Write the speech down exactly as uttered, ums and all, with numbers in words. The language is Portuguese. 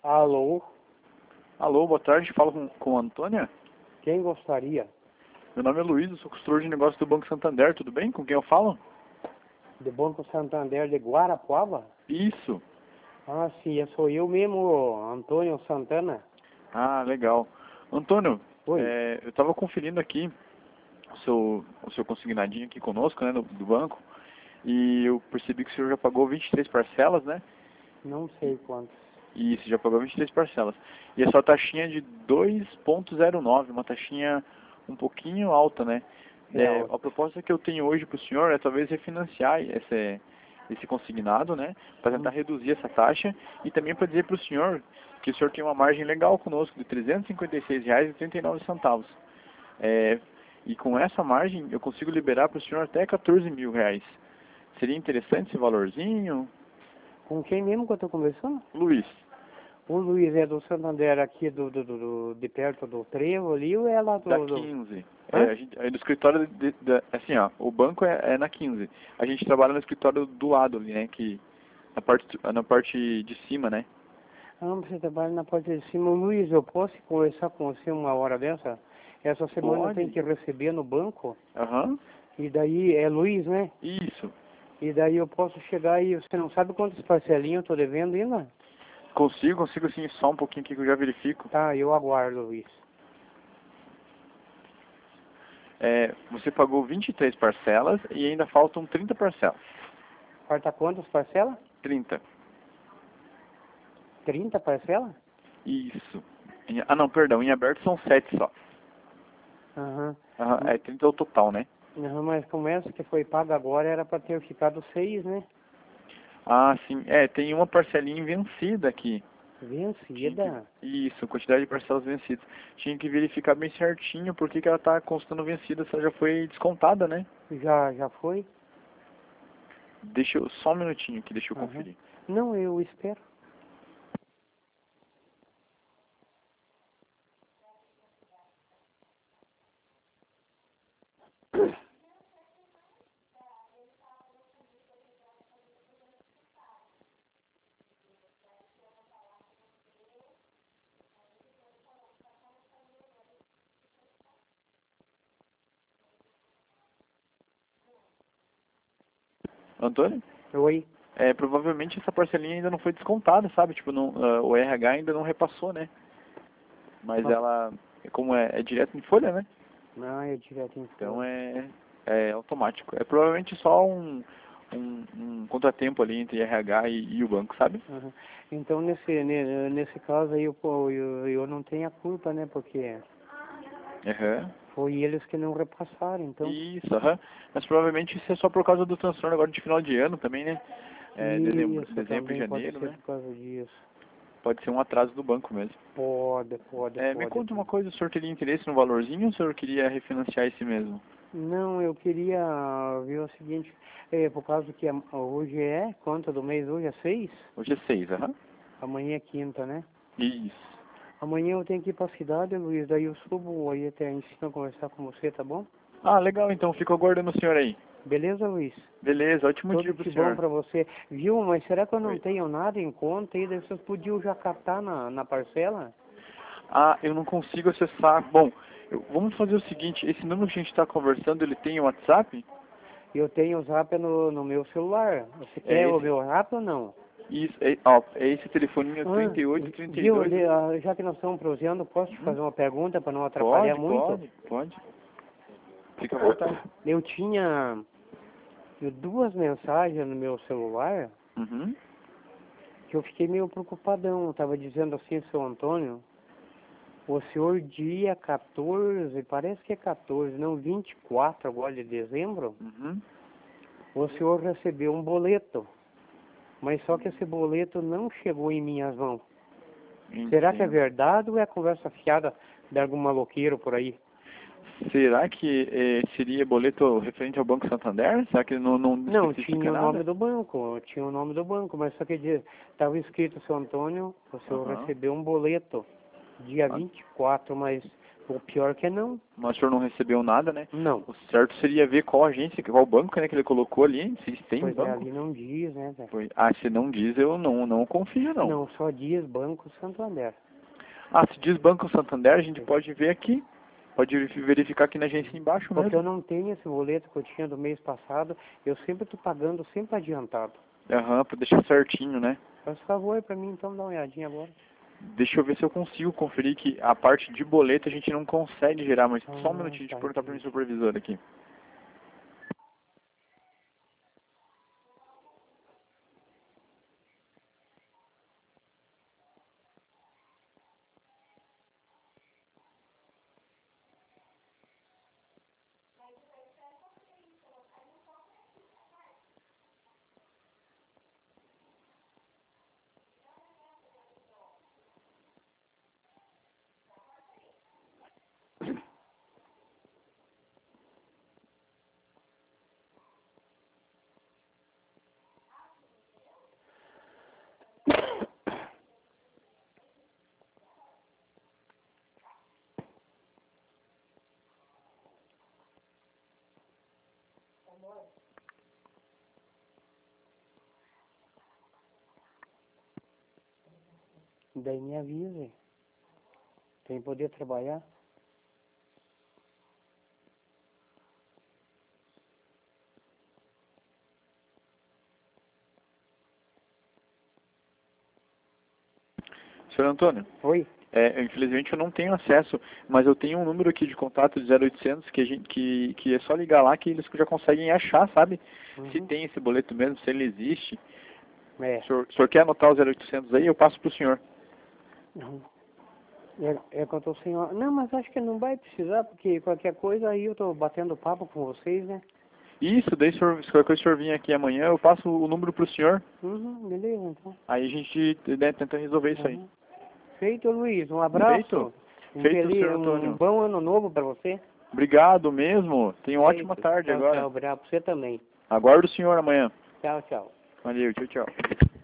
Alô? Alô, boa tarde, falo com, com a Antônia. Quem gostaria? Meu nome é Luiz, eu sou consultor de negócios do Banco Santander, tudo bem? Com quem eu falo? Do Banco Santander de Guarapuava? Isso. Ah, sim, eu sou eu mesmo, Antônio Santana. Ah, legal. Antônio, Oi. é, eu estava conferindo aqui o seu, o seu consignadinho aqui conosco, né, do, do banco, e eu percebi que o senhor já pagou vinte e três parcelas, né? Não sei quantos. E isso, já pagou vinte e três parcelas. E a sua taxinha é de dois ponto zero nove, uma taxinha um pouquinho alta, né? É, É, ó, a proposta que eu tenho hoje para o senhor é talvez refinanciar esse, esse consignado, né? Para tentar hum, reduzir essa taxa e também para dizer para o senhor que o senhor tem uma margem legal conosco de trezentos e cinquenta e seis reais e trinta e nove centavos. É, e com essa margem eu consigo liberar para o senhor até quatorze mil reais. Seria interessante esse valorzinho? com quem mesmo que eu estou conversando? Luiz. O Luiz é do Santander aqui do, do, do, do- de perto do Trevo ali ou é lá Da do... do... quinze. É, Hã? a gente, é do escritório, de, de, assim, ó, o banco é, é na quinze. A gente trabalha no escritório do lado ali, né, que, na parte, na parte de cima, né. Ah, você trabalha na parte de cima. Luiz, eu posso conversar com você uma hora dessa? Essa semana eu tenho Pode? que receber no banco. Aham. E daí, é Luiz, né? Isso. E daí eu posso chegar e você não sabe quantas parcelinhas eu tô devendo ainda? Consigo, consigo sim, só um pouquinho aqui que eu já verifico. Tá, eu aguardo, Luiz. É, você pagou vinte e três parcelas e ainda faltam trinta parcelas. Falta quantas parcelas? trinta. Trinta parcelas? Isso. Em- ah, não, perdão, em aberto são sete só. Aham. Aham, é trinta é o total, né. Aham, mas como essa que foi paga agora era pra ter ficado seis, né? Ah, sim. É, tem uma parcelinha vencida aqui. Tinha que... Vencida. Isso, quantidade de parcelas vencidas. Tinha que verificar bem certinho por que que ela está constando vencida, se ela já foi descontada, né? Já, já foi? Deixa eu... Só um minutinho aqui, deixa eu Aham. conferir. Não, eu espero. Antônio? Oi. É, provavelmente essa parcelinha ainda não foi descontada, sabe? Tipo, não, ah, o R H ainda não repassou, né? Mas Mas, ela, como é, é direto em folha, né? não, é direto em Então folha. é, é automático. É provavelmente só um, um, um contratempo ali entre R H e, e o banco, sabe? Aham. Então, nesse, ne- nesse caso aí, eu, pô, eu, eu não tenho a culpa, né? Porque Aham. foi eles que não repassaram, então. Isso, aham. Mas provavelmente isso é só por causa do transtorno agora de final de ano também, né? É, dezembro, Isso dezembro e também pode janeiro, ser né? por causa disso. Pode ser um atraso do banco mesmo. Pode, pode, É, me pode. conta uma coisa, o senhor teria interesse no valorzinho ou o senhor queria refinanciar esse mesmo? Não, eu queria ver o seguinte, é, por causa que am- hoje é, quanto do mês hoje é seis? Hoje é seis, aham. Amanhã é quinta, né? Isso. Amanhã eu tenho que ir pra cidade, Luiz, daí eu subo aí até em cima conversar com você, tá bom? Ah, legal, então fico aguardando o senhor aí. Beleza, Luiz? Beleza, ótimo Tudo dia pro de bom senhor. pra você. Viu, mas será que eu não Oi. tenho nada em conta aí? Daí vocês podiam já captar na, na parcela? Ah, eu não consigo acessar. Bom, eu- vamos fazer o seguinte, esse número que a gente está conversando, ele tem o WhatsApp? Eu tenho o zap no, no meu celular. Você É quer o esse, meu zap ou não? isso, é, ó, é esse telefoninho Ah, trinta e oito, trinta e viu, dois. de- ah, já que nós estamos prosseando, posso te Uhum. fazer uma pergunta para não atrapalhar Pode, muito? pode, pode. Fica à vontade. Eu tinha eu, duas mensagens no meu celular Uhum. que eu fiquei meio preocupadão. Eu tava dizendo assim, seu Antônio, o senhor dia quatorze, parece que é quatorze, não, vinte e quatro agora de dezembro, Uhum. o senhor recebeu um boleto. Mas só que esse boleto não chegou em minhas mãos. Será que é Entendo. verdade ou é conversa fiada de algum maloqueiro por aí? Será que eh, seria boleto referente ao Banco Santander? Será que não, não Não, especifica tinha o nome nada? do banco, tinha o nome do banco, mas só que estava escrito, seu Antônio, o senhor Aham. recebeu um boleto dia Ah, vinte e quatro, mas O pior que é não. Mas o senhor não recebeu nada, né? Não. O certo seria ver qual agência, qual banco, né, que ele colocou ali, se tem Pois é, banco. ali não diz, né, velho? Foi. Ah, se não diz, eu não, não confio, não. Não, só diz Banco Santander. Ah, se diz Banco Santander, a gente Sim. pode ver aqui. Pode verificar aqui na agência embaixo Porque mesmo. eu não tenho esse boleto que eu tinha do mês passado, eu sempre tô pagando sempre adiantado. Aham, pra deixar certinho, né? Faz favor aí pra mim, então, dá uma olhadinha agora. Deixa eu ver se eu consigo conferir que a parte de boleto a gente não consegue gerar, mas só um Ah, minutinho de tá, perguntar para o meu entendi. supervisor aqui. Daí me avisa. Tem poder trabalhar? Senhor Antônio, Oi? é, infelizmente eu não tenho acesso, mas eu tenho um número aqui de contato de zero oitocentos que, a gente, que, que é só ligar lá que eles já conseguem achar, sabe? Uhum. Se tem esse boleto mesmo, se ele existe. É. O senhor, o senhor quer anotar o zero oitocentos aí? Eu passo para o senhor. Uhum. É, é que eu tô sem... Não, mas acho que não vai precisar, porque qualquer coisa aí eu tô batendo papo com vocês, né? Isso, daí se, senhor, se qualquer coisa o senhor vir aqui amanhã, eu passo o número para o senhor. Uhum, beleza, então. Aí a gente, né, tenta resolver isso aí. Uhum. Feito, Luiz. Um abraço. Feito? Um, Feito, feliz, senhor um Antônio. bom ano novo pra você. Obrigado mesmo. Tenha uma ótima Feito. tarde Tchau, agora. tchau. Obrigado pra você também. Aguardo o senhor amanhã. Tchau, tchau. Valeu, tchau, tchau.